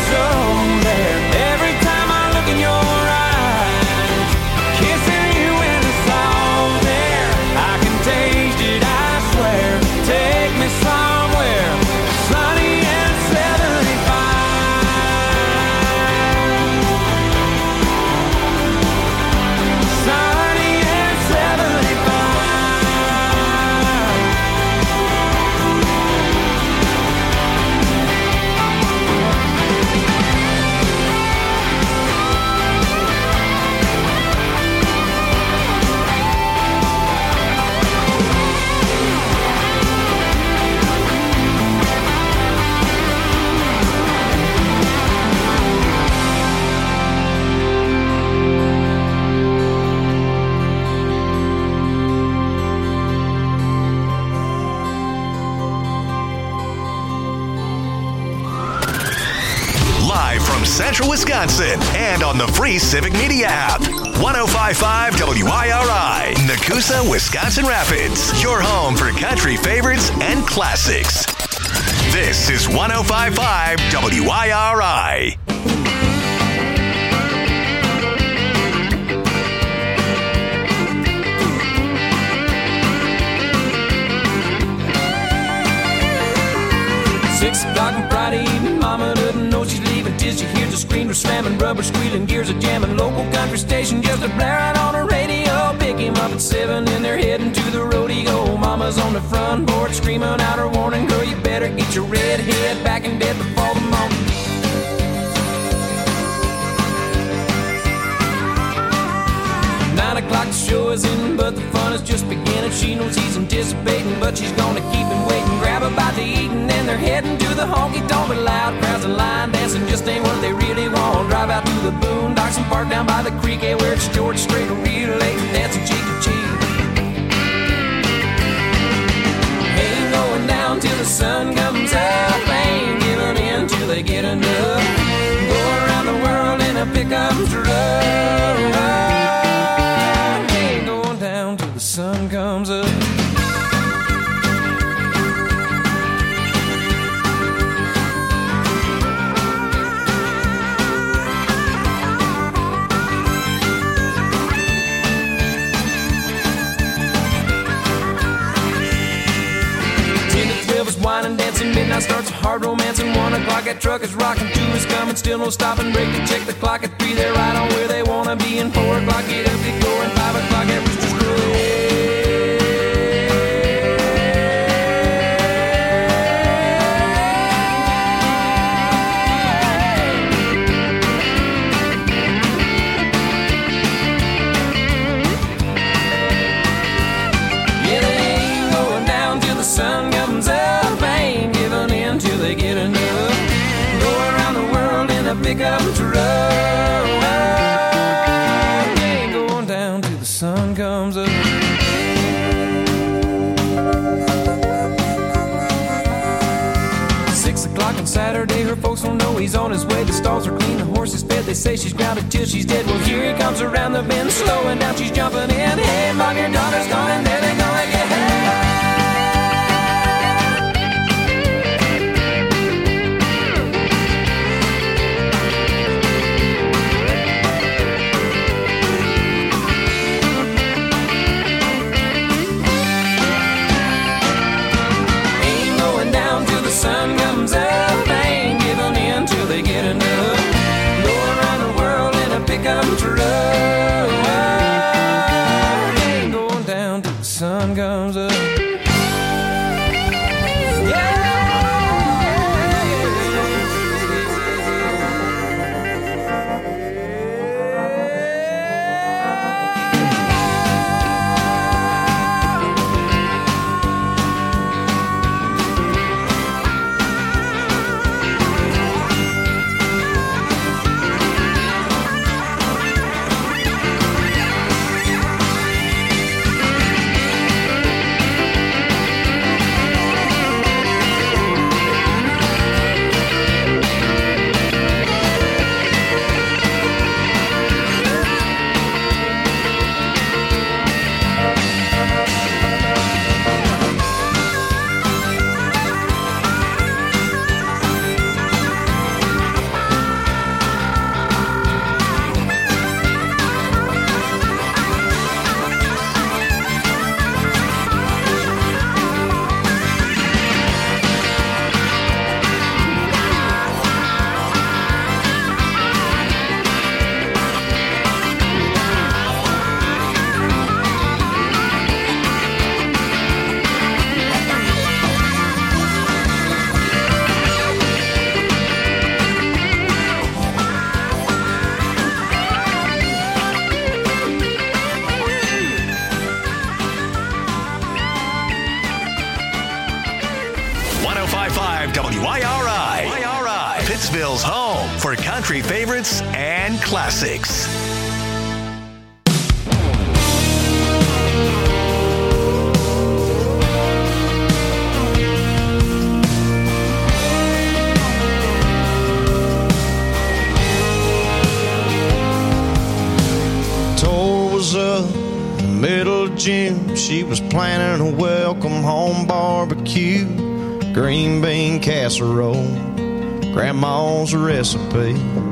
so there. Every time I look in your eyes, kissing you in the salt there. I can taste it, I swear. Take me somewhere sunny and 75. Sunny and 75. Live from Central Wisconsin and on the free Civic Media app. 105.5 WIRI, Nakusa, Wisconsin Rapids. Your home for country favorites and classics. This is 105.5 WIRI. Six o'clock on Friday evening, mama doesn't know she's leaving till she hears the screamer slamming, rubber squealing, gears are jamming, local country station just a blaring on the radio. Pick him up at 7 and they're heading to the rodeo. Mama's on the front porch screaming out her warning, girl, you better get your red head back in bed before the morning. O'clock, the show is in, but the fun is just beginning. She knows he's anticipating, but she's gonna keep him waiting. Grab a bite to eat, and then they're heading to the honky-tonk. But loud crowds and line dancing just ain't what they really want. Drive out to the boondocks and park down by the creek, where it's George Strait, real late, dancing cheek to cheek. Ain't going down till the sun comes up, ain't giving in till they get enough. Go around the world in a pickup truck. The sun comes up. Wine and dancing, midnight starts a hard romancing. 1 o'clock, that truck is rocking. 2 is coming, still no stopping. Break to check the clock at 3, they're right on where they wanna be. And 4 o'clock, get up, get going. 5 o'clock, that rooster's crowing. Yeah, they ain't going down till the sun comes up. They get enough. Go around the world in a pickup truck. Ain't going down till the sun comes up. 6 o'clock on Saturday, her folks don't know he's on his way. The stalls are clean, the horse is fed. They say she's grounded till she's dead. Well, here he comes around the bend, slowing down, she's jumping in. Hey, mom, your daughter's gone, and there they go again. Sun comes up, ain't giving in till they get enough. Go around the world in a pickup truck. Ain't going down till the sun comes up. for country favorites and classics. Tour was up in the middle of June. She was planning a welcome home barbecue, green bean casserole, grandma's recipe.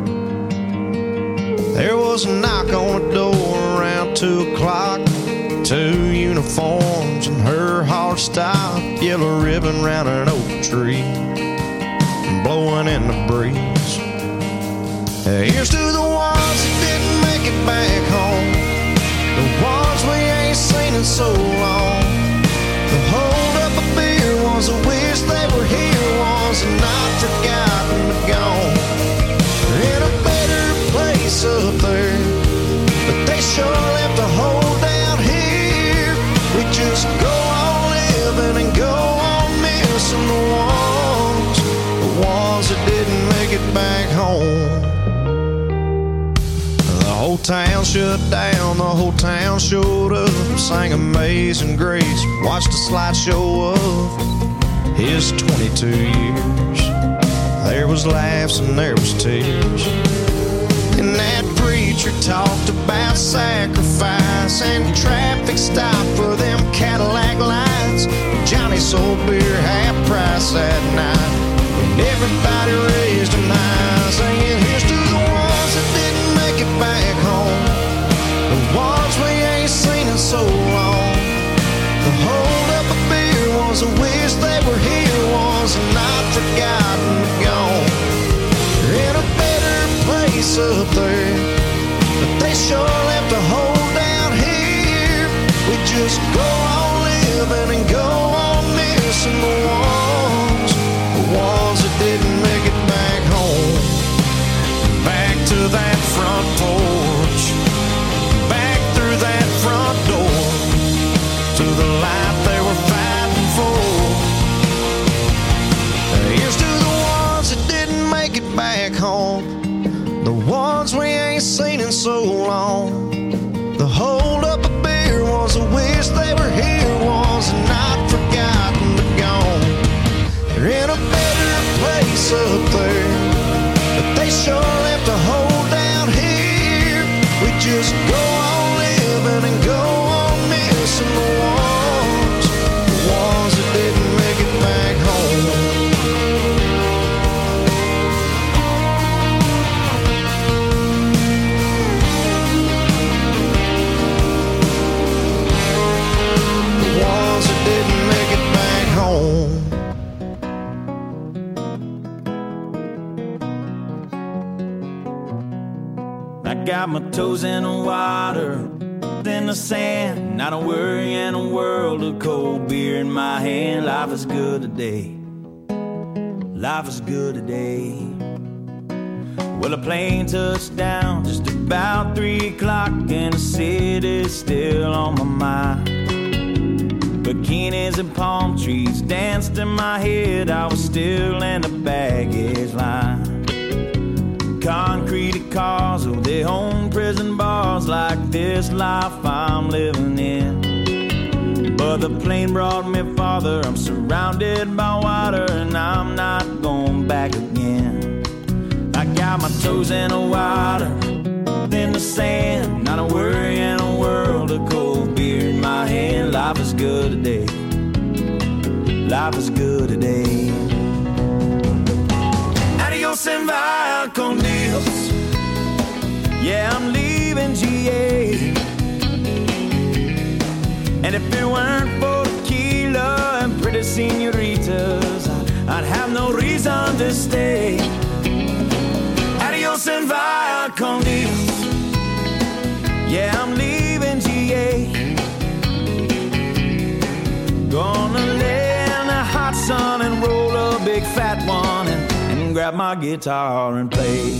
There was a knock on the door around 2 o'clock. 2 uniforms and her heart stopped. Yellow ribbon round an oak tree, blowing in the breeze. Here's to the ones that didn't make it back home, the ones we ain't seen in so long. The hold up a beer was a wish they were here, was a not forgotten but gone. They're in a better place up there, but they sure left a hole down here. We just go on living and go on missing the ones that didn't make it back home. The whole town shut down, the whole town showed up, sang Amazing Grace, watched a slideshow of his 22 years. There was laughs and there was tears, and that preacher talked about sacrifice and traffic stop for them Cadillac lights. Johnny sold beer half price that night, and everybody raised them high, singing here's to the ones that didn't make it back home, the ones we ain't seen in so long. The hold up a beer was a wish they were here, was not forgotten but gone. They're in a better place up there, but they sure left a hole down here. We just go on living and go on missing the ones that didn't make it back home. Back to that front porch, back through that front door, to the life they were fighting for. Here's to the ones that didn't make it back home, the ones we ain't seen in so long. The hold up a beer was a wish they were here, was not forgotten but gone. They're in a better place up there, but they sure left a hole down here. We just go on living and go on missing the ones that didn't make it back home. The ones that didn't make it back home. I got my toes in the water, in the sand, not a worry in a world of cold beer in my hand. Life is good today, life is good today. Well, a plane touched down just about 3 o'clock, and the city's still on my mind. Bikinis and palm trees danced in my head, I was still in the baggage line. Concrete cars, oh, they own prison bars, like this life I'm living in. But the plane brought me farther, I'm surrounded by water, and I'm not going back again. I got my toes in the water, in the sand, not a worry in a world of cold beer in my hand. Life is good today, life is good today. Adios and via con Dios, yeah, I'm leaving GA. And if it weren't for tequila and pretty senoritas, I'd have no reason to stay. Adios and via con Dios, yeah, I'm leaving GA. Gonna lay in the hot sun and roll a big fat one, and grab my guitar and play.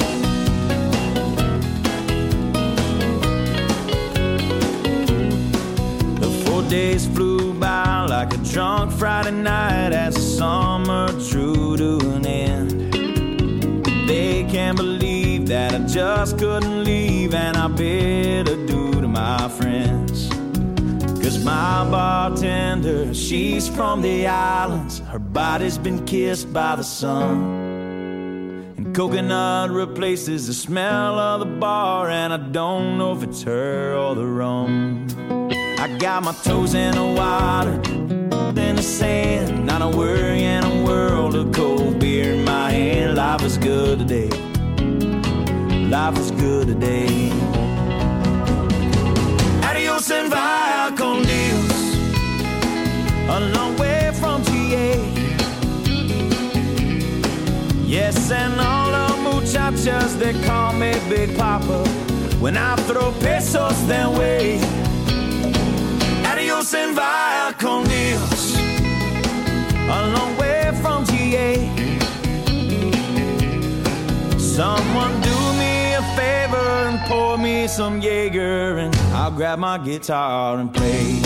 The 4 days flew by like a drunk Friday night as the summer drew to an end. The can't believe that I just couldn't leave, and I bid adieu to my friends. 'Cause my bartender, she's from the islands. Her body's been kissed by the sun. And coconut replaces the smell of the bar, and I don't know if it's her or the rum. I got my toes in the water, in the sand, not a worry in a world of cold beer in my hand. Life is good today. Life is good today. Adios and via con Dios, a long way from GA. Yes, and all the muchachas, they call me Big Papa when I throw pesos their way. Adios and via con Dios, a long way from GA. Someone do me a favor and pour me some Jaeger, and I'll grab my guitar and play.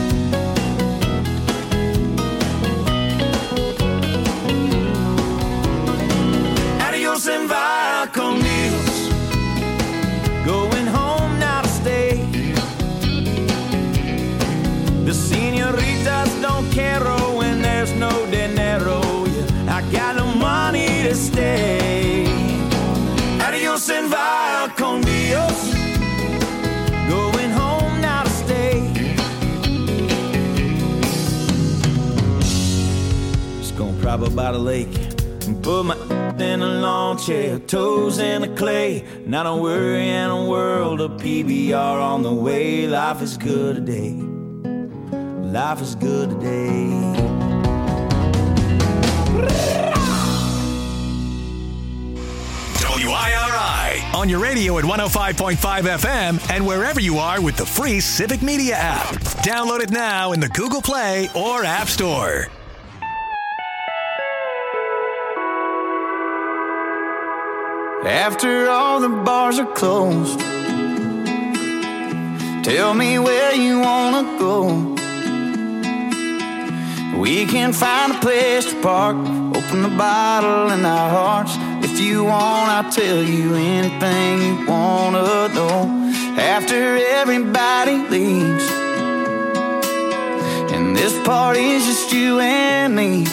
Adios and via con Dios, going home now to stay. The senoritas don't care when there's no dinero. Yeah, I got no money to stay. Adios and via con Dios, going home now to stay. Just gonna prop up by the lake and put my in a lawn chair, toes in the clay. Not a worry in a world of PBR on the way. Life is good today. Life is good today. WIRI on your radio at 105.5 FM and wherever you are with the free Civic Media app. Download it now in the Google Play or App Store. After all the bars are closed, tell me where you wanna go. We can find a place to park, open the bottle in our hearts. If you want, I'll tell you anything you wanna know. After everybody leaves, and this party's just you and me,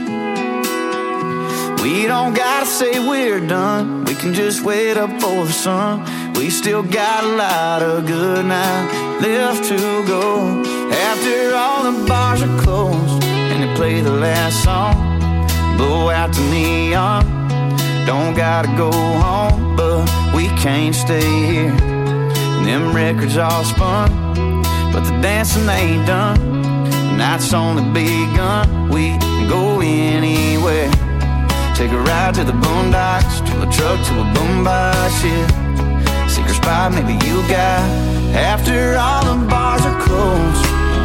we don't gotta say we're done. We can just wait up for the sun. We still got a lot of good night left to go. After all the bars are closed and they play the last song, blow out the neon. Don't gotta go home, but we can't stay here. And them records all spun, but the dancing ain't done. The night's only begun. We can go anywhere. Take a ride to the boondocks, to a truck, to a boombox, yeah. Secret spot maybe you got. After all the bars are closed,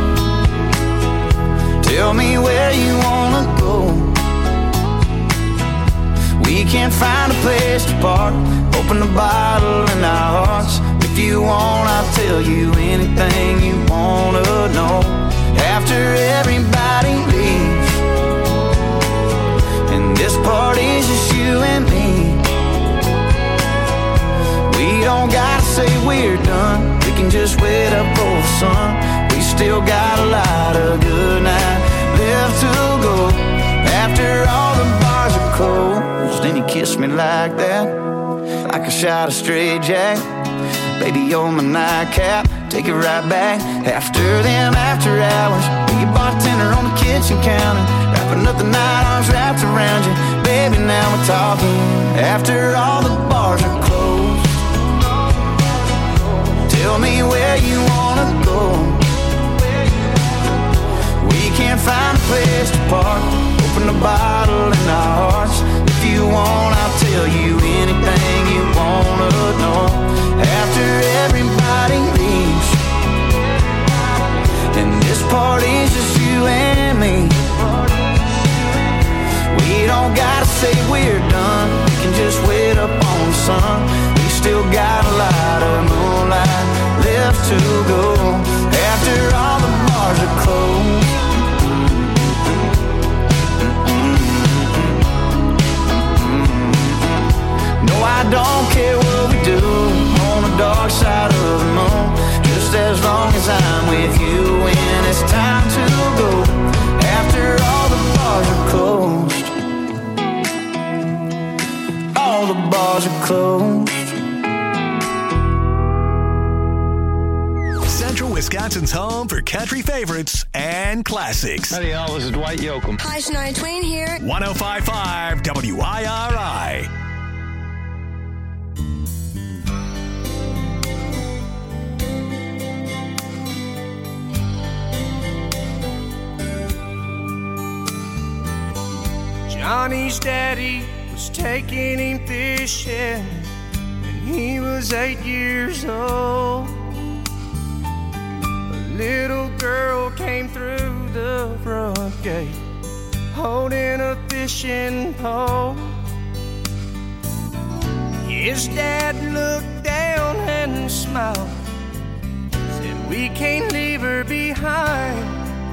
tell me where you wanna go. We can't find a place to park, open the bottle in our hearts. If you want, I'll tell you anything you wanna know. After everybody leaves, and this party's just you and me, we don't gotta say we're done. We can just wait up for the sun. We still got a lot of good night left to go. After all the bars are closed, then you kiss me like that, like a shot of straight jack. Baby, you're my nightcap, take it right back. After them after hours, be your bartender on the kitchen counter, wrapping up the night, arms wrapped around you. Baby, now we're talking. After all the bars are closed, tell me where you wanna go. We can't find a place to park, open the bottle in our hearts. If you want, I'll tell you anything you wanna know. After everybody leaves, and this party's just you and me, we don't gotta say we're done. We can just wait up on the sun. We still got a lot of moonlight left to go. After all the bars are closed, no, I care what we do on the dark side of the moon, just as long as I'm with you when it's time to go. After all the bars are closed, all the bars are closed. Central Wisconsin's home for country favorites and classics. Howdy, y'all. This is Dwight Yoakam. Hi, Shania Twain here. 105.5 WIRI. Johnny's daddy was taking him fishing when he was 8 years old. A little girl came through the front gate holding a fishing pole. His dad looked down and smiled, said, "We can't leave her behind.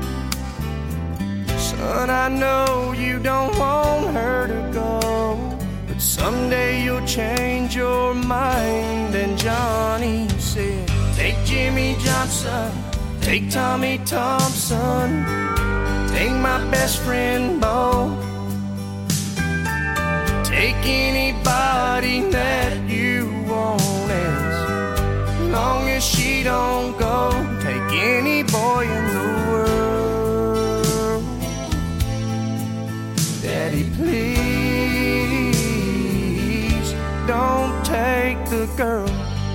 Son, I know you don't want her to go, but someday you'll change your mind." And Johnny said, "Take Jimmy Johnson, take Tommy Thompson, take my best friend Bo, take anybody that you want, as long as she don't go. Take any boy in the world. Daddy, please don't take the girl."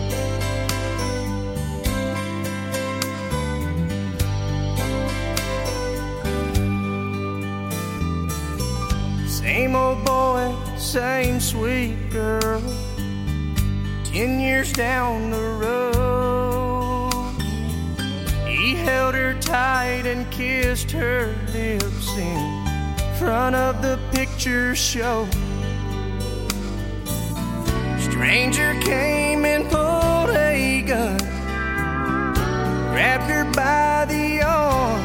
Same old boy, same sweet girl, 10 years down the road. He held her tight and kissed her lips in front of the picture show. Stranger came and pulled a gun, grabbed her by the arm,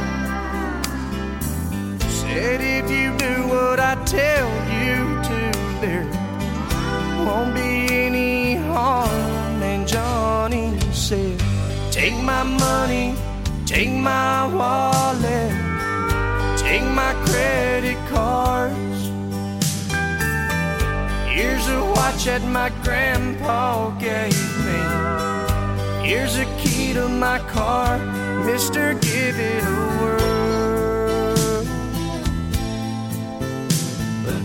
said, "If you do what I tell you to, there won't be any harm." And Johnny said, "Take my money, take my wallet, take my credit cards. Here's a watch that my grandpa gave me. Here's a key to my car. Mister, give it a whirl. But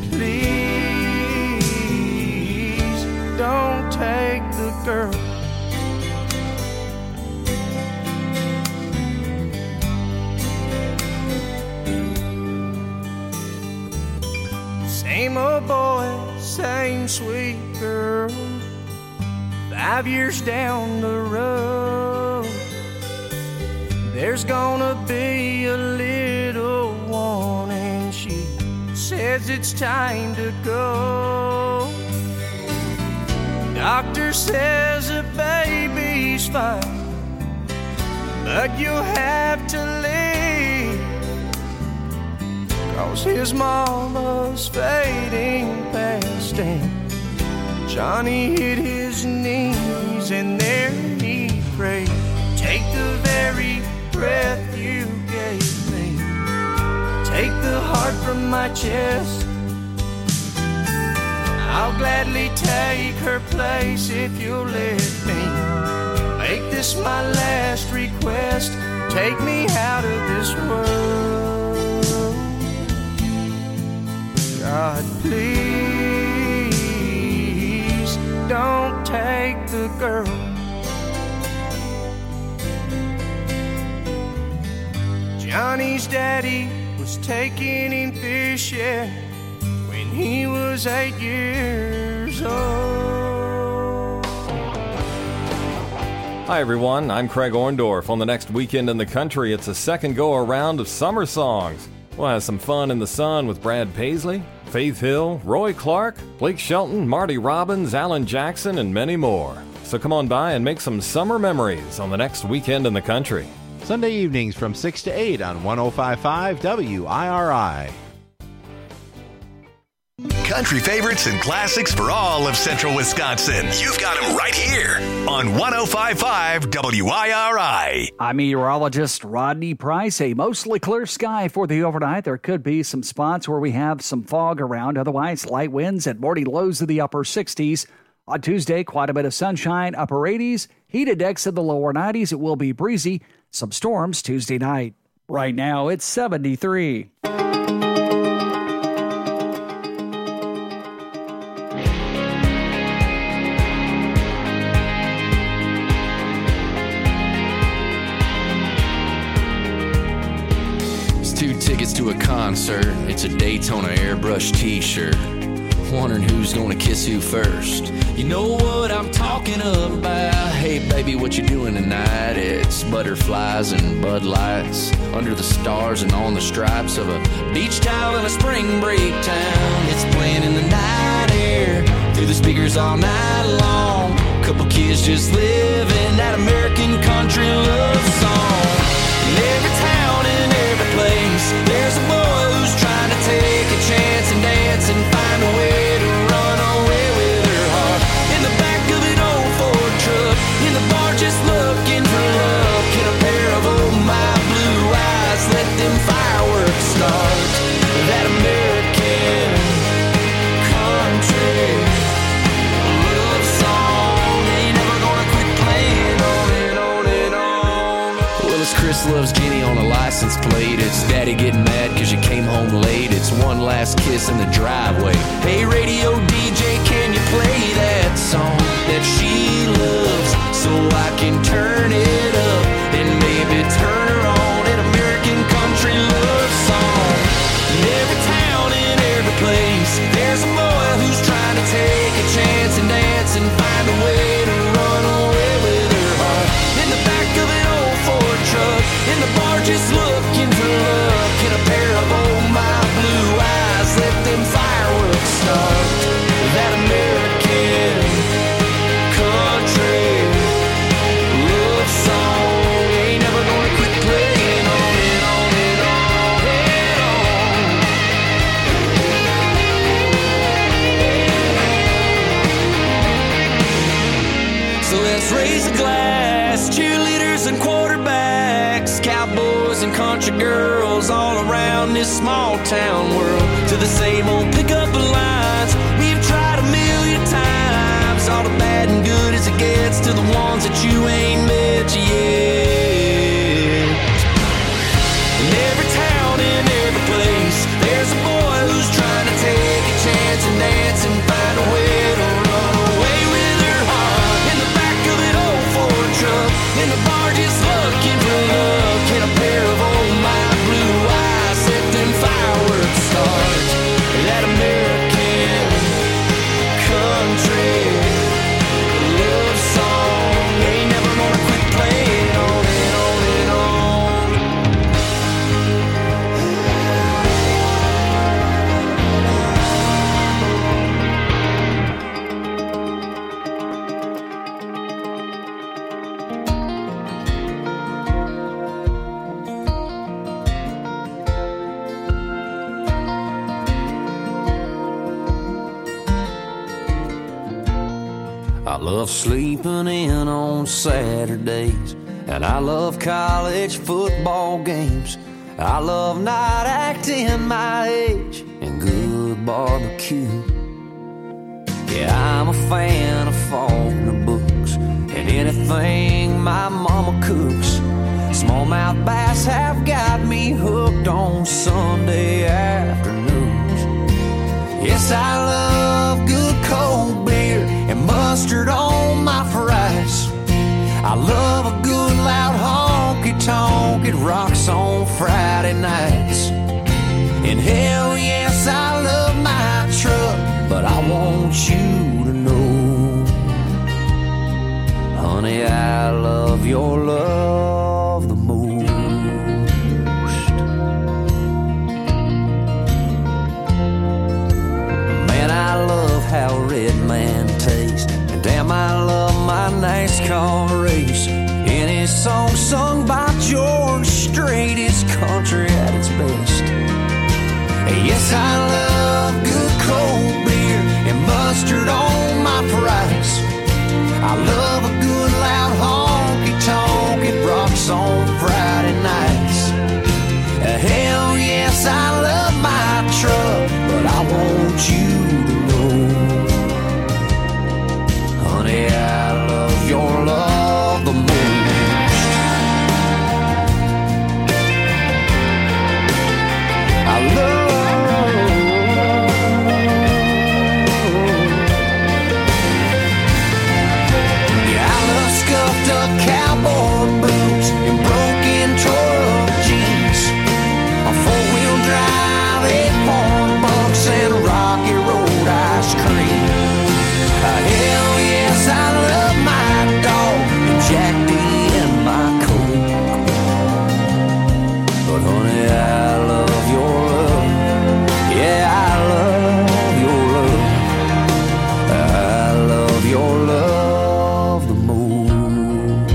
please don't take the girl." Same old boy, same sweet girl, 5 years down the road. There's gonna be a little one, and she says it's time to go. Doctor says the baby's fine, but you'll have to leave, 'cause his mama's fading fast. And Johnny hit his knees and there he prayed, "Take the very breath you gave me, take the heart from my chest. I'll gladly take her place if you'll let me make this my last request. Take me out of this world. God, please don't take the girl." Johnny's daddy was taking him fishing when he was 8 years old. Hi everyone, I'm Craig Orndorff. On the next Weekend in the Country, it's a second go-around of summer songs. We'll have some fun in the sun with Brad Paisley, Faith Hill, Roy Clark, Blake Shelton, Marty Robbins, Alan Jackson, and many more. So come on by and make some summer memories on the next Weekend in the Country. Sunday evenings from 6 to 8 on 105.5 WIRI. country favorites and classics for all of central Wisconsin. You've got them right here on 105.5 WIRI. I'm meteorologist Rodney Price. A mostly clear sky for the overnight. There could be some spots where we have some fog around. Otherwise, light winds at morning lows of the upper 60s. On Tuesday, quite a bit of sunshine, upper 80s. Heat index in the lower 90s. It will be breezy. Some storms Tuesday night. Right now, it's 73. It's 2 tickets to a concert. It's a Daytona airbrush t-shirt. Wondering who's gonna kiss who first. You know what I'm talking about. Hey baby, what you doing tonight? It's butterflies and Bud Lights under the stars and on the stripes of a beach towel in a spring break town. It's playing in the night air through the speakers all night long. Couple kids just living that American country love song. In every town and every place, there's a boy who's trying to take a chance and dance and find a way to run away with her heart. In the back of an old Ford truck, in the bar just looking for love. Can a pair of old my blue eyes let them fireworks start? That American country love song ain't never gonna quit playing on and on and on. Well, it's Chris loves Jenny on a license plate. It's Daddy getting mad cause you came home late. It's one last kiss in the driveway. Hey radio DJ, can you play that song that she loves so I can turn it up and maybe turn her on? An American country love song. In every town, in every place, there's a boy who's trying to take a chance and dance and find a way to run away with her heart. In the back of an old Ford truck, in the bar just looking for love. Can a pair of old my blue eyes let them fireworks start? That American country love song ain't never gonna quit playing on and on and on and on. So let's raise a glass, cheerleaders and quarterbacks, cowboys and country girls all around this small town world. To the same old pickup lines we've tried a million times. All the bad and good as it gets to the ones that you ain't met yet. In every town, in every place, there's a boy who's trying to take a chance and dance and find a way to run away with her heart. In the back of an old Ford truck, in the bar just looking for love. Can a pair of old my blue eyes let them fireworks start? That American country love song ain't never gonna quit playing on and on and on. I love sleeping in on Saturdays, and I love college football games. I love not acting my age and good barbecue. Yeah, I'm a fan of Faulkner books and anything my mama cooks. Smallmouth bass have got me hooked on Sunday afternoons. Yes, I love good cold beer and mustard on my fries. I love a good loud honky-tonk. It rocks on Friday nights. And hell yes, I love my truck, but I want you to know, honey, I love your love the most. Man, I love how Red Man tastes, and damn, I love my NASCAR race. Any song sung by George Strait is country at its best. Yes, I love good cold stuck cowboy boots and broken truck jeans, a four-wheel drive, 8-point bucks, and a Rocky Road ice cream. Hell yes, I love my dog and Jack D and my Coke. But honey, I love your love. Yeah, I love your love. I love your love the most.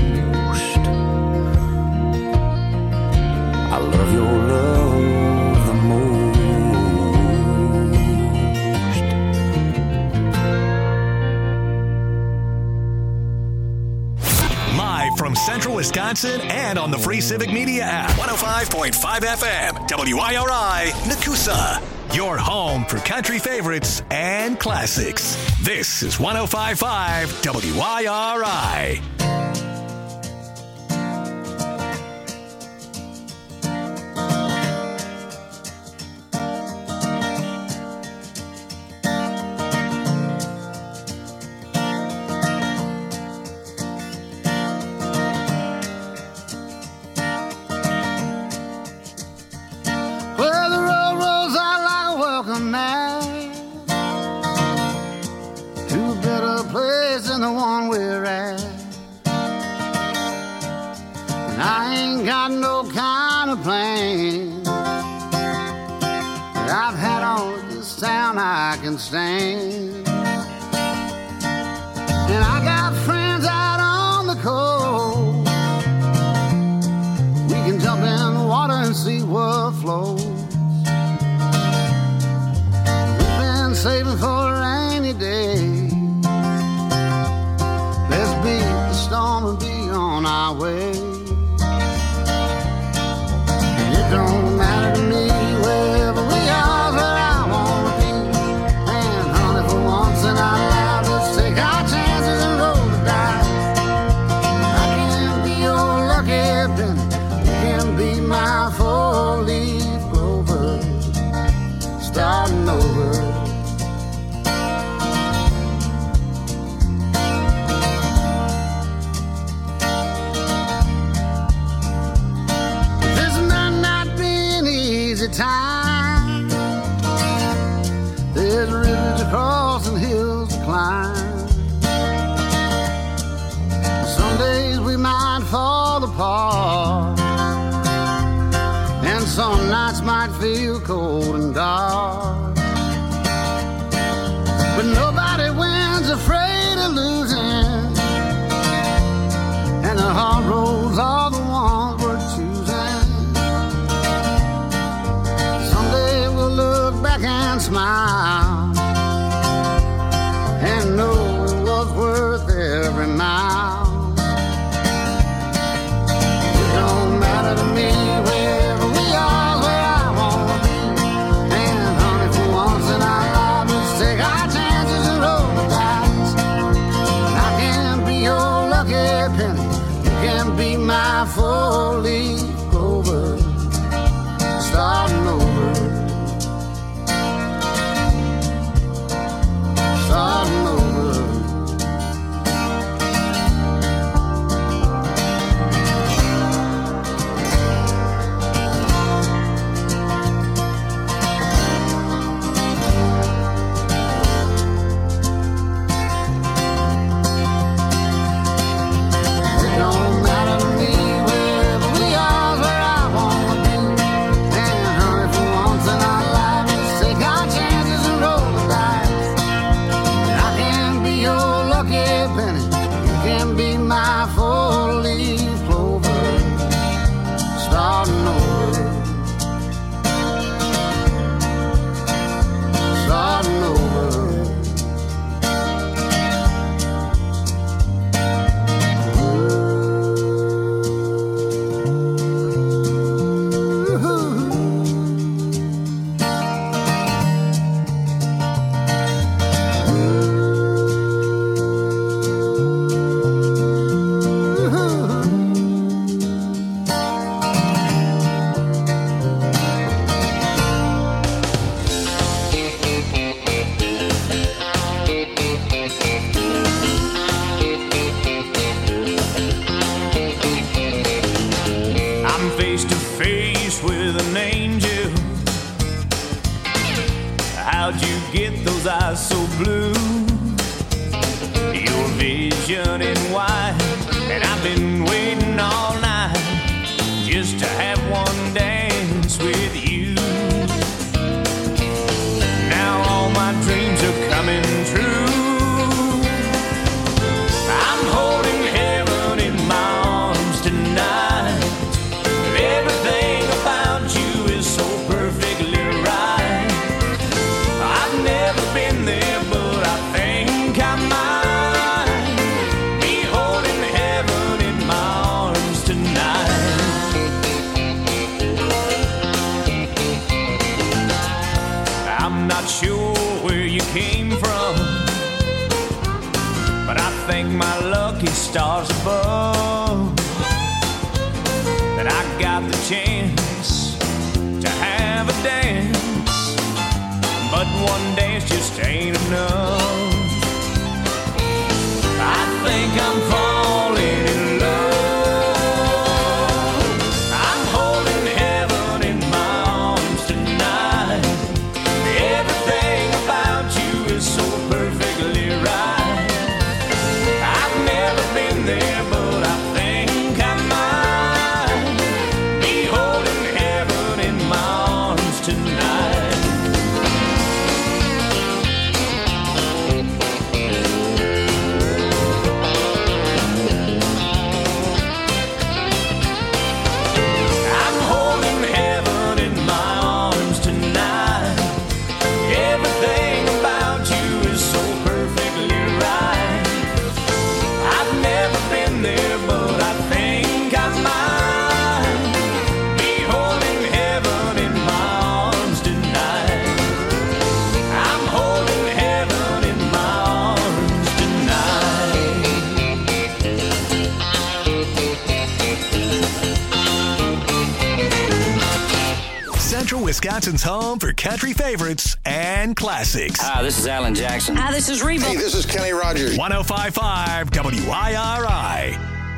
I love your love the most. Live from Central Wisconsin and on the free Civic Media app. 105.5 FM, WIRI, Nakusa. Your home for country favorites and classics. This is 105.5 WIRI. Well, the road rolls out like a welcome mat to a better place than the one we're at. And I ain't got no kind of plan that I've had on this town I can stand. And I got friends out on the coast. We can jump in the water and see what flows. We've been saving for a rainy day. Let's beat the storm and be on our way. And it don't matter to me wherever we are, where I wanna be. And honey, for once in our lives, let's take our chances and roll the dice. I can be your lucky penny, you can be my four-leaf clover, starting over. This might not be an easy time. There's rivers to cross and hills to climb. Some days we might fall apart, and some nights might feel cold and dark. But nobody wins afraid of losing, and the hard roads are the ones we're choosing. Someday we'll look back and smile and know it was worth every mile. It don't matter to me wherever we are, where I wanna be. And honey, for once in our lives, let's take our chances and roll the dice. I can be your lucky penny, you can be my four-leaf clover, starting over, starting over. It don't matter to me wherever we are, get those eyes so blue? Your vision in white, and I've been waiting all night just to have one dance with you. Now all my dreams are coming true. I'm holding heaven in my arms tonight. Everything about you is so perfectly right. I've never been there, but I think I might be holding heaven in my arms tonight. I'm not sure where you came from, but I thank my lucky stars above that I got the chance to have a dance. But one dance just ain't enough. I think I'm falling in love. I'm holding heaven in my arms tonight. Everything about you is so perfectly right. I've never been there, but I think I might be holding heaven in my arms tonight. I'm holding heaven in my arms tonight. Everything about you is so perfectly right. I've never been there, but I think I might be holding heaven in my arms tonight. I'm holding heaven in my arms Central Wisconsin's home for country favorites and classics. Hi, this is Alan Jackson. Hi, this is Reba. Hey, this is Kenny Rogers. 105.5 WIRI.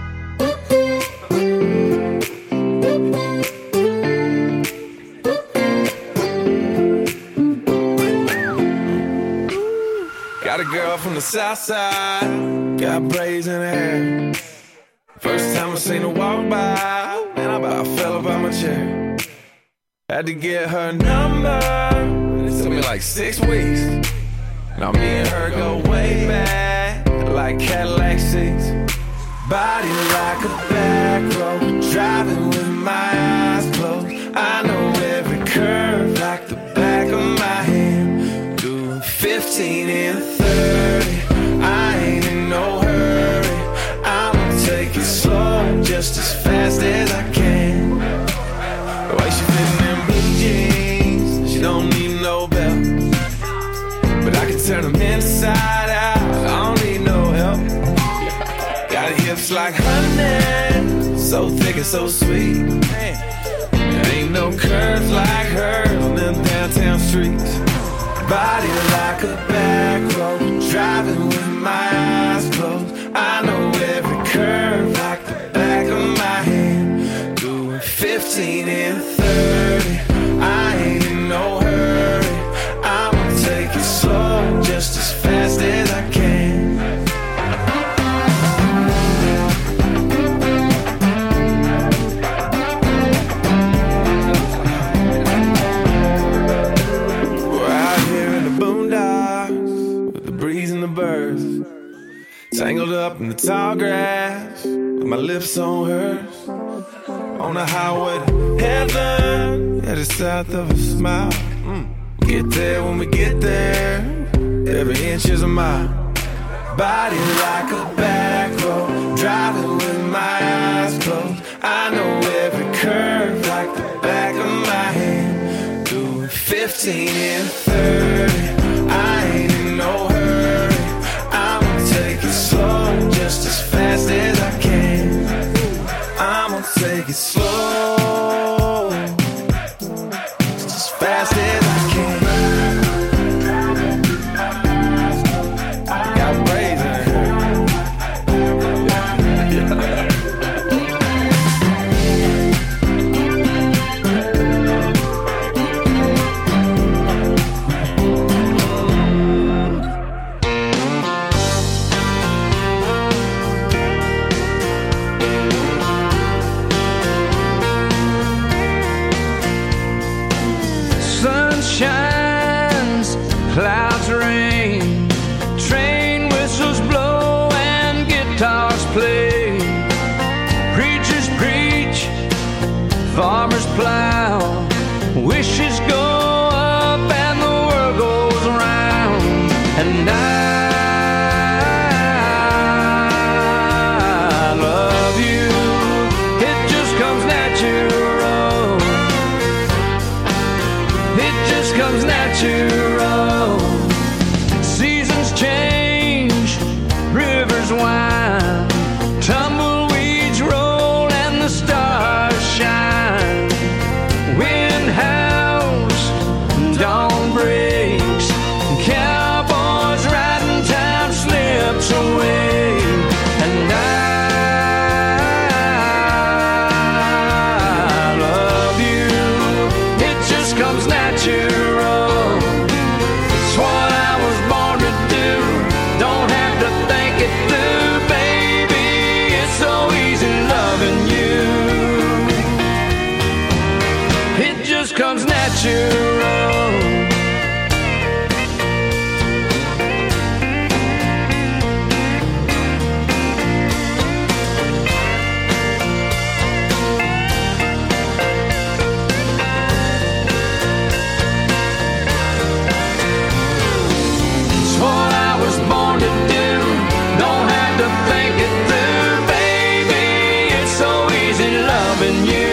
Got a girl from the south side, got braids in her hair. First time I seen her walk by, man, I about fell up out my chair. Had to get her number, it took me like 6 weeks. Now me and her go way back, like Cadillac seats. Body like a back road, driving with my eyes closed. I know every curve like the back of my hand. Doing 15 and 30, I ain't in no hurry. I'ma take it slow, just as fast as I can. The way she fitting in blue jeans, she don't need no belt. But I can turn them inside out, I don't need no help. Got hips like honey, so thick and so sweet. There ain't no curves like hers on them downtown streets. Body like a back road, driving with my eyes closed. I know every curve like the back of my hand. Doing 15 and 30, I ain't in no hurry. I'ma take it slow, just as fast as I can. Tangled up in the tall grass, with my lips on hers. On the highway to heaven, headed south of a smile. Get there when we get there, every inch is a mile. Body like a back road, driving with my eyes closed. I know every curve like the back of my hand. Doing 15 and 30, I ain't in no hurry. I'ma take it slow, just as fast as I can. I'ma take it slow, just as fast as I can. Got braids in her. play, preachers preach, farmers plow, wishes go up and the world goes around. And I love you, it just comes natural, it just comes natural. Seasons change, rivers wind, tumbleweeds roll and the stars shine. Wind howls, dawn breaks, cowboys riding, time slips away. And I love you, it just comes natural. It's what I was born to do, don't have to think it through, baby. It's so easy loving you, it just comes natural. It's what I was born to do, don't have to think it through, baby. It's so easy loving you.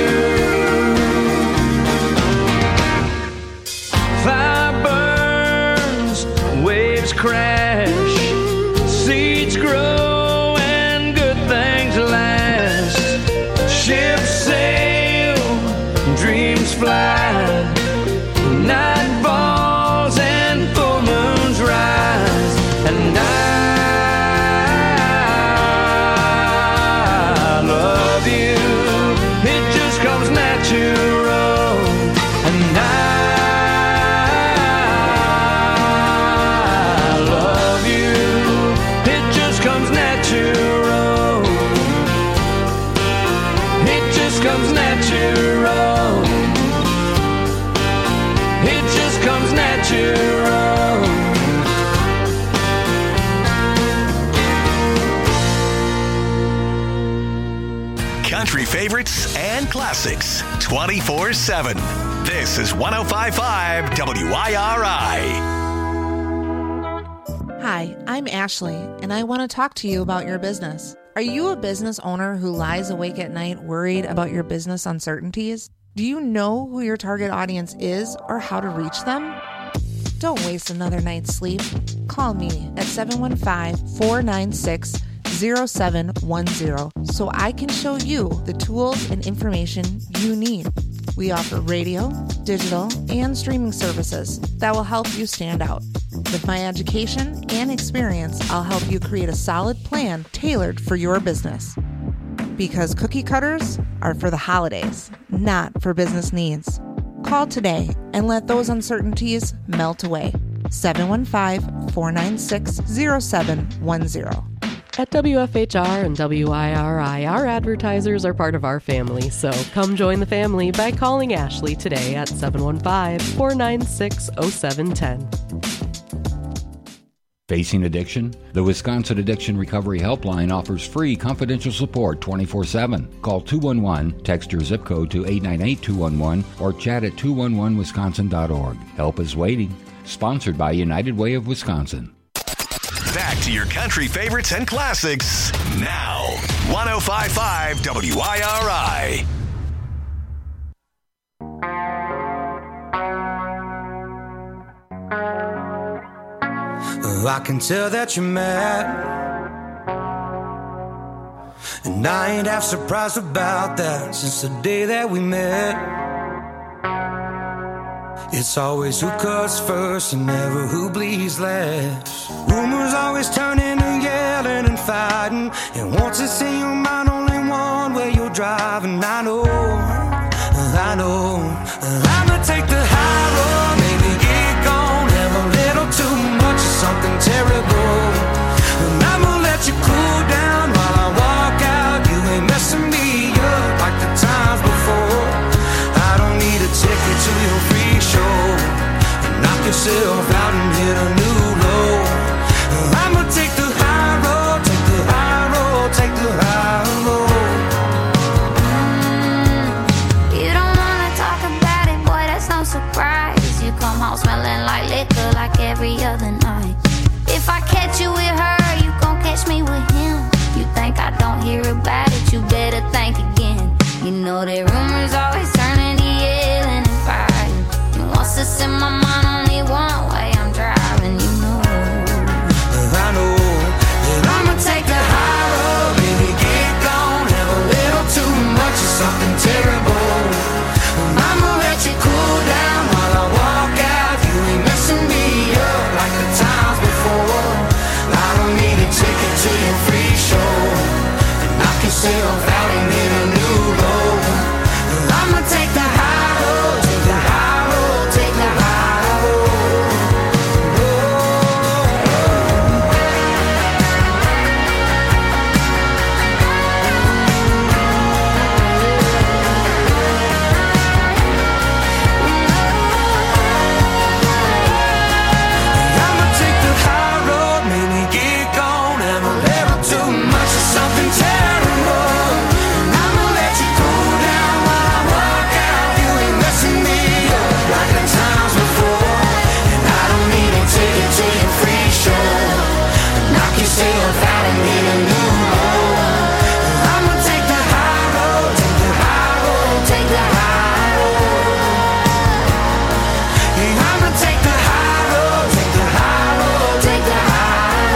Fire burns, waves crash, seeds grow and good things last. Ships sail, dreams fly, night falls and full moons rise. And I love you, it just comes natural. And I love you, it just comes natural, it just comes natural, it just comes natural. Country favorites and classics 24/7. This is 105.5 WIRI. Hi, I'm Ashley, and I want to talk to you about your business. Are you a business owner who lies awake at night worried about your business uncertainties? Do you know who your target audience is or how to reach them? Don't waste another night's sleep. Call me at 715-496-0710 so I can show you the tools and information you need. We offer radio, digital, and streaming services that will help you stand out. With my education and experience, I'll help you create a solid plan tailored for your business. Because cookie cutters are for the holidays, not for business needs. Call today and let those uncertainties melt away. 715-496-0710. At WFHR and WIRI, our advertisers are part of our family, so come join the family by calling Ashley today at 715-496-0710. Facing addiction? The Wisconsin Addiction Recovery Helpline offers free confidential support 24/7. Call 211, text your zip code to 898-211, or chat at 211wisconsin.org. Help is waiting. Sponsored by United Way of Wisconsin. Back to your country favorites and classics now. 105.5 WIRI. I can tell that you're mad, and I ain't half surprised about that. Since the day that we met, it's always who cuts first and never who bleeds last. Rumors always turning and yelling and fighting, and once it's in your mind, only one way you're driving. I know I'ma take the high road, maybe get gone, have a little too much of something terrible, and I'ma let you cool down while I walk out. You ain't messing me up like the times before. I don't need a ticket to your free show, knock yourself out and hit a new low. I'ma take the high road, take the high road, take the All the rumors always turning to yelling and fighting. And what's this in my mind? Only one way I'm driving, you know. I know that I'ma take the high road, baby, get gone. Have a little too much of something terrible. I'ma let you cool down while I walk out. You ain't messing me up like the times before. I don't need a ticket to your free show. Knock yourself out and hit a new low. I'ma take the high road, take the high road, take the high road. I'ma take the high road, make me get gone. Have a little too much of something terrible. And I'ma let you cool down while I walk out. You ain't messing me up like the times before. And I don't need a ticket to your free show. Knock yourself out and hit a new low. I'ma take the high road, take the high road, take the high road. Yeah, I'ma take the high road, take the high road, take the high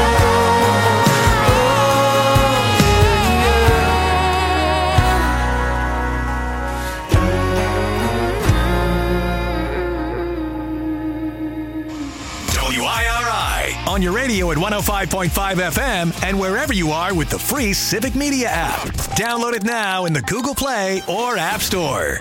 WIRI on your radio at 105.5 FM and wherever you are with the free Civic Media app. Download it now in the Google Play or App Store.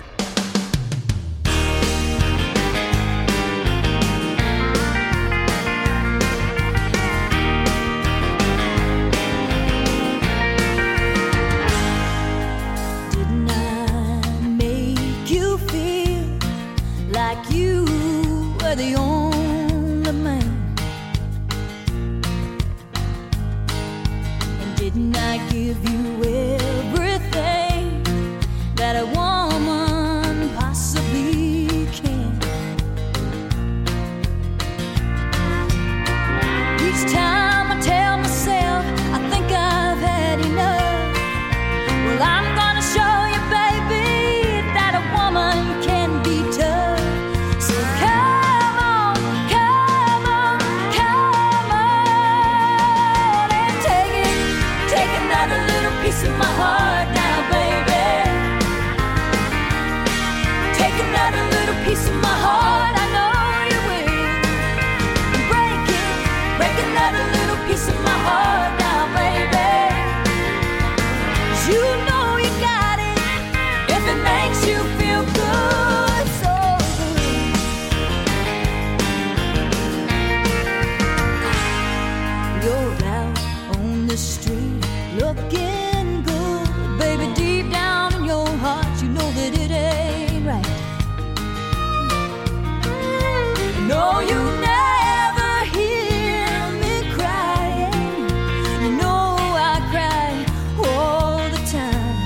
Didn't I make you feel like you were the only man? And didn't I give you everything that a woman possibly can? Each time I tell myself I think I've had enough, well, I'm gonna show you, baby, that a woman can be tough. So come on, come on, come on, and take another little piece of my heart now, baby. Take another little piece of my heart, I know you will. Break another little piece of my heart now, baby. You know you got it if it makes you feel good, so good. You're out on the street looking good, baby. Deep down in your heart, you know that it ain't right. No, you never hear me crying. You know I cry all the time.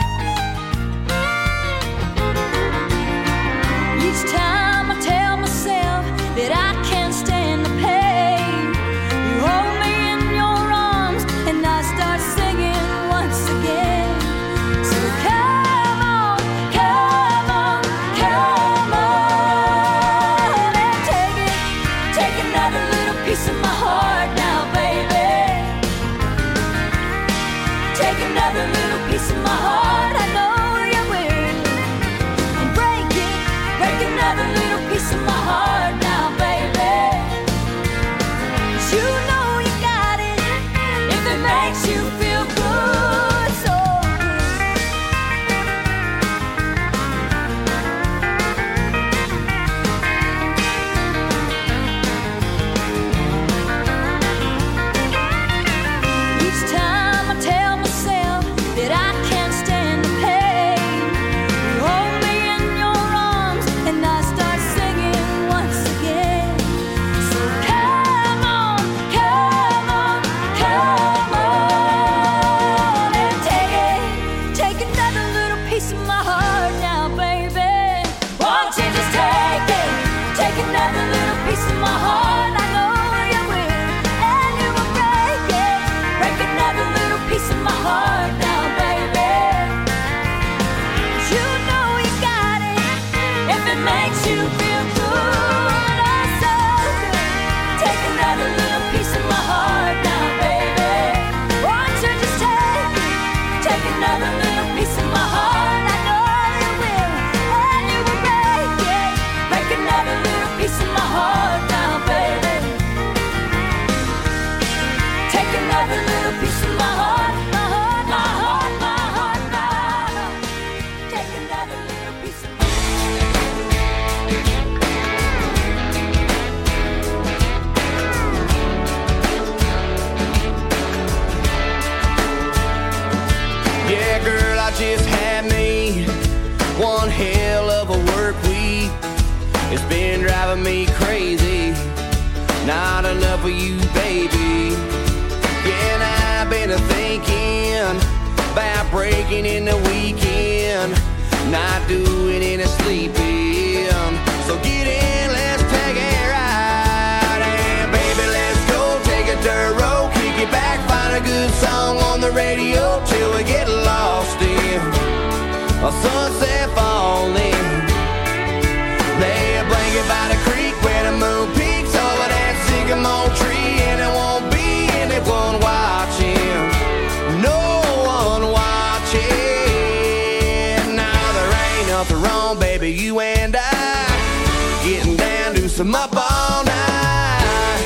Each time I tell myself that I can't stand the pain, you hold me in your arms and I start singing another little piece of my heart. I know you will, and you will break another little piece of my heart now, baby. Take another little piece of my heart, my heart, my heart, my heart, my heart. Take another little piece of my Yeah, girl, I just had me one hell of a work week. It's been driving me crazy. Not enough of you, baby. Yeah, and I've been thinking about breaking in the weekend, not doing any sleeping. So get in, let's take a ride. And baby, let's go take a dirt road, kick it back, find a good song on the radio till we get lost in a sunset falling. Lay a blanket by the creek where the moon peaks over that sycamore tree, and it won't be anyone watching, no one watching. Now there ain't nothing wrong, baby, you and I getting down to some up all night.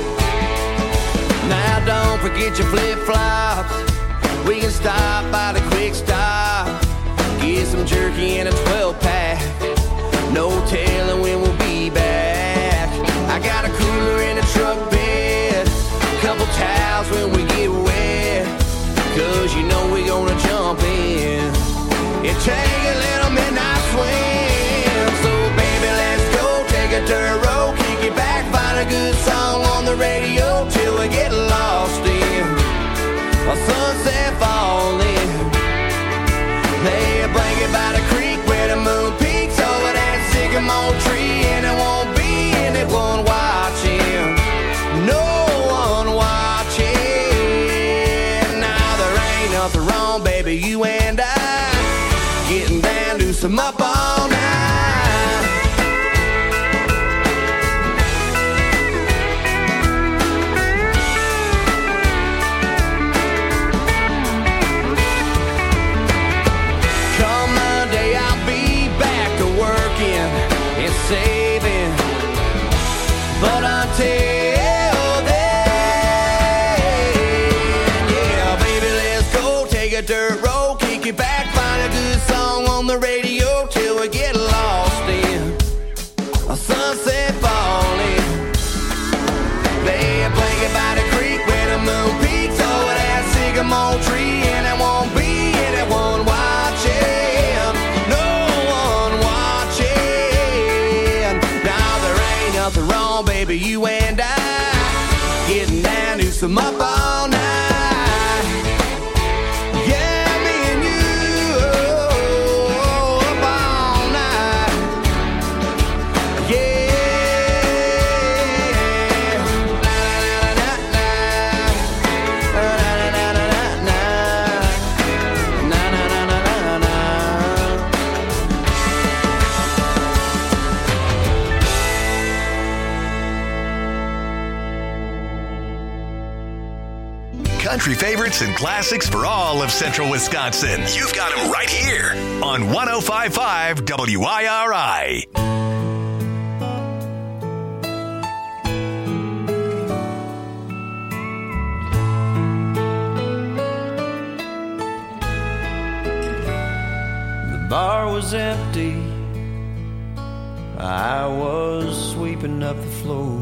Now don't forget your flip-flops. We can stop by the quick stop, get some jerky and a 12-pack. No telling when we'll be back. I got a cooler in the truck bed, couple towels when we get wet, 'cause you know we gonna jump in and take a little midnight swim. So baby, let's go take a dirt road, kick it back, find a good song on the radio till we get lost in a sunset falling. Lay a blanket by the creek where the moon peaks over that sycamore tree, and it won't be anyone watching, no one watching. Now there ain't nothing wrong, baby, you and I getting down to some up all night. Saving, but until then, yeah, baby, let's go take a dirt road, kick it back, find a good song on the radio till we get lost in a sunset falling. Lay a blanket by the creek where the moon peaks over that sycamore tree, and it won't be anyone watching, no one watching. Nothing wrong, baby, you and I getting down to some up all night. Yeah, me and you up all night. Yeah. Country favorites and classics for all of central Wisconsin. You've got them right here on 105.5 WIRI. The bar was empty. I was sweeping up the floor.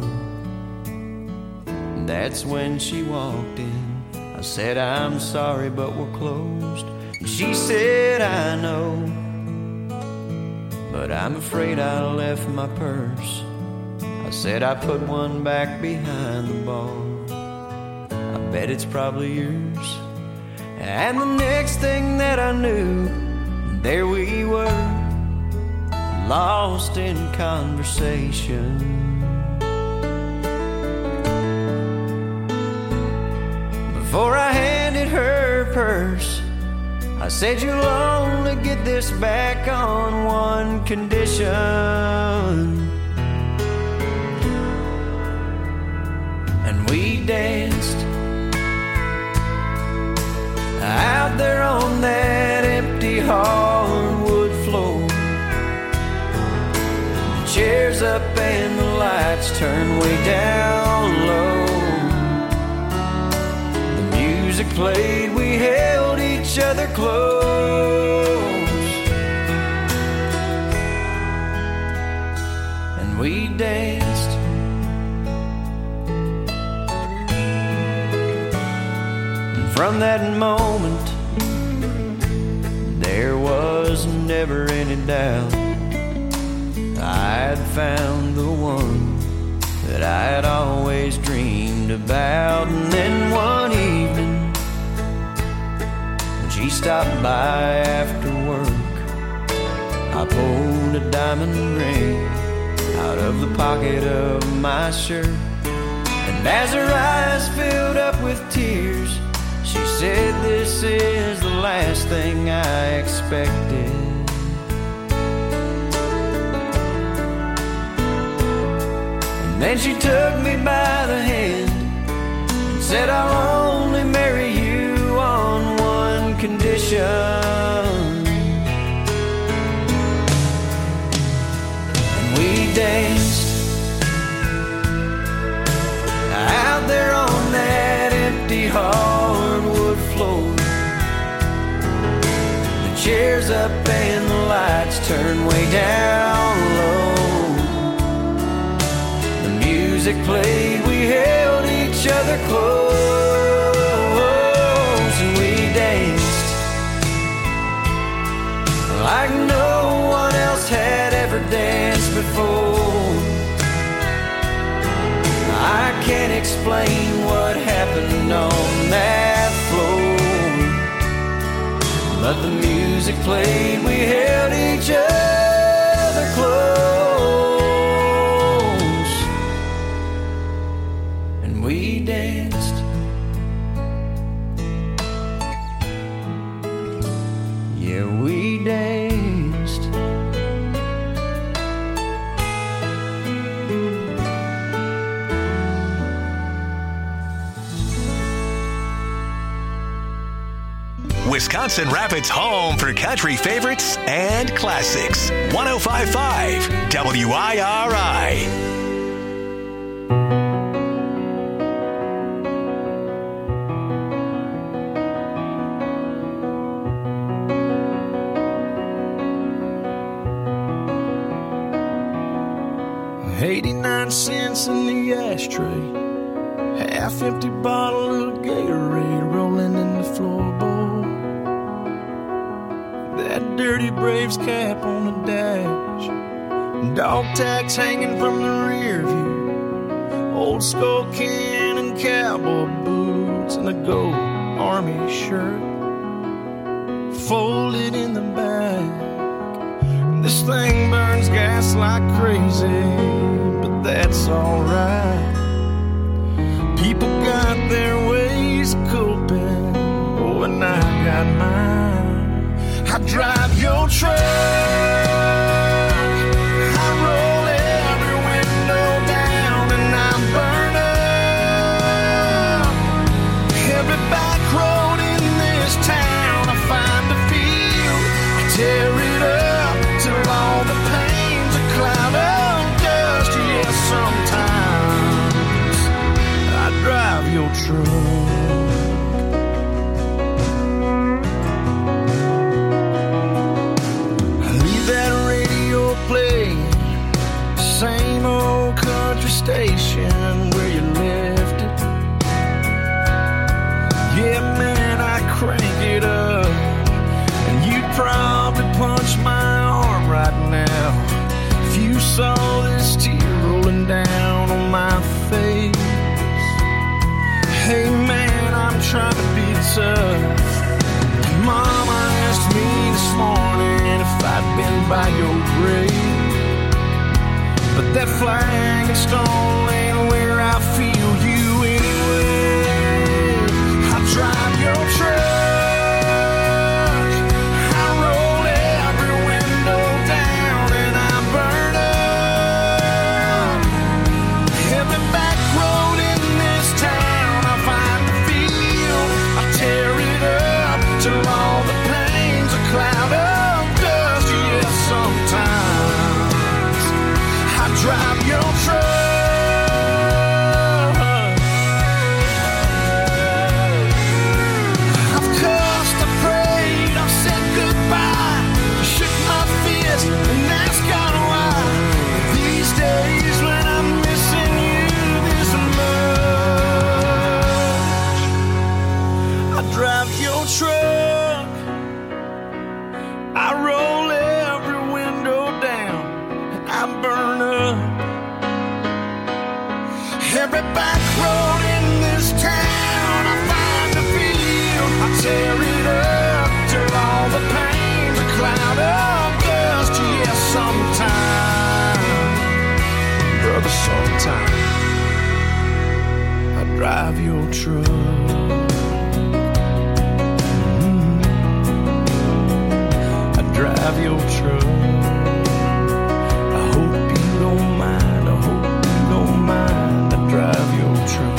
That's when she walked in. I said, I'm sorry, but we're closed. She said, I know, but I'm afraid I left my purse. I said, I put one back behind the bar. I bet it's probably yours. And the next thing that I knew, there we were, lost in conversation. Before I handed her purse, I said, you'll only get this back on one condition. And we danced out there on that turned way down low. The music played, we held each other close, and we danced. And from that moment, there was never any doubt I'd found the one that I had always dreamed about. And then one evening, when she stopped by after work, I pulled a diamond ring out of the pocket of my shirt. And as her eyes filled up with tears, she said, "This is the last thing I expected." And then she took me by the hand and said, "I'll only marry you on one condition." And we danced out there on that empty hardwood floor. The chairs up and the lights turned way down low. The music played, we held each other close, and we danced like no one else had ever danced before. I can't explain what happened on that floor, but the music played, we held each other close, and we danced. Yeah, we danced. Wisconsin Rapids' home for country favorites and classics. 105.5 WIRI. $0.89 in the ashtray, half-empty bottle of Gatorade rolling in the floorboard. That dirty Braves cap on the dash, dog tags hanging from the rear view, old skull can and cowboy boots, and a gold army shirt folded in the back. This thing burns gas like crazy, but that's alright. People got their ways of coping, oh, and I got mine. I drive your truck, I roll every window down, and I burn up every back road in this town. I find a field, I tear it up till all the pain's a cloud of dust. Yeah, sometimes I drive your truck. Same old country station where you left it. Yeah, man, I crank it up, and you'd probably punch my arm right now if you saw this tear rolling down on my face. Hey, man, I'm trying to be tough. Mama asked me this morning if I'd been by your grave, but that flag and stone ain't where I feel you anyway. I drive your truck, I roll every window down, and I burn up every back road in this town. I find the field, I tear it up till all the pain's a cloud of dust. Yeah, sometimes drive your truck. truck. I drive your truck. I hope you don't mind. I hope you don't mind. I drive your truck.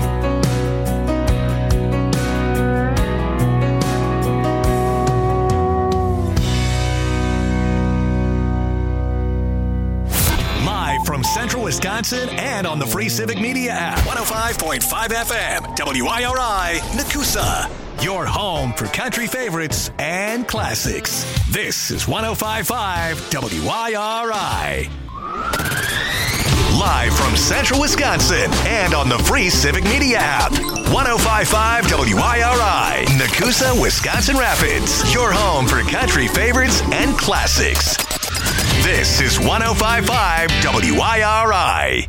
From Central Wisconsin and on the free Civic Media app. 105.5 FM, WIRI, Nakusa. Your home for country favorites and classics. This is 105.5 WIRI. Live from Central Wisconsin and on the free Civic Media app. 105.5 WIRI, Nakusa, Wisconsin Rapids. Your home for country favorites and classics. This is 105.5 WIRI.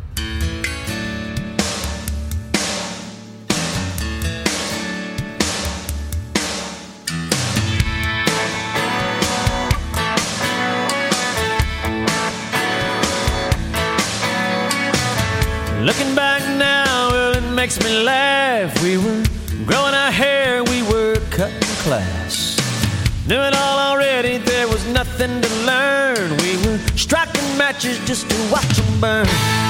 Looking back now, well, it makes me laugh. We were growing our hair, we were cutting class. Knew it all already, there was nothing to learn. We were striking matches just to watch them burn.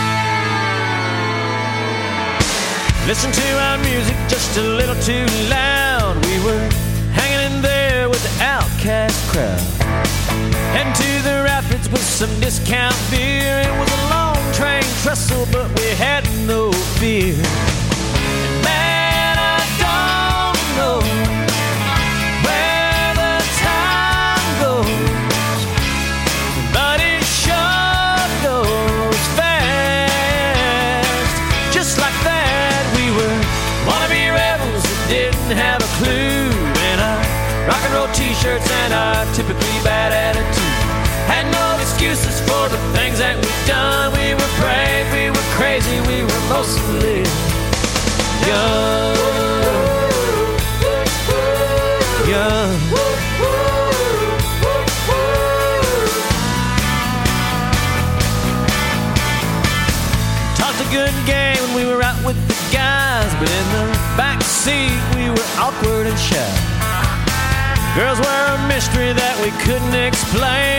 Listen to our music just a little too loud. We were hanging in there with the outcast crowd. Heading to the Rapids with some discount beer. It was a long train trestle, but we had no fear. And man, I don't know where the time goes, but it sure goes fast. Just like that, we were wannabe rebels that didn't have a clue. And our rock and roll t-shirts and our typically bad attitude had no excuses for the things that we've done. We were brave, we were crazy, we were mostly young. Young. Talked a good game when we were out with the guys, but in the back seat we were awkward and shy. Girls were a mystery that we couldn't explain.